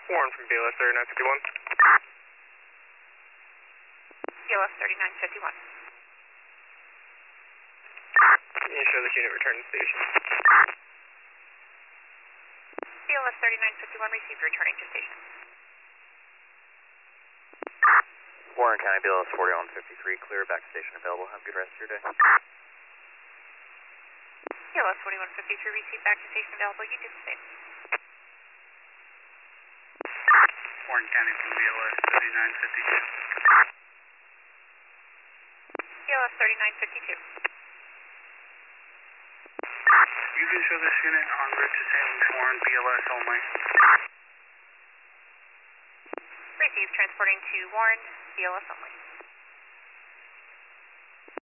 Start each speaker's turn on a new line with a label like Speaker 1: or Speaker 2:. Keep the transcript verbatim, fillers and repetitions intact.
Speaker 1: Warren from B L S thirty-nine fifty-one.
Speaker 2: B L S thirty-nine fifty-one.
Speaker 1: Can you show this unit return to station?
Speaker 2: B L S thirty-nine fifty-one received, returning to station.
Speaker 3: Warren County, B L S forty-one fifty-three, clear, back to station available. Have a good rest of your day.
Speaker 2: B L S forty-one fifty-three received, back to station available. You do the same.
Speaker 4: Warren County from B L S thirty-nine fifty-two.
Speaker 2: B L S thirty-nine fifty-two.
Speaker 4: You can show this unit en route to Saint Luke's Warren, B L S only.
Speaker 2: Received, transporting to Warren, B L S only.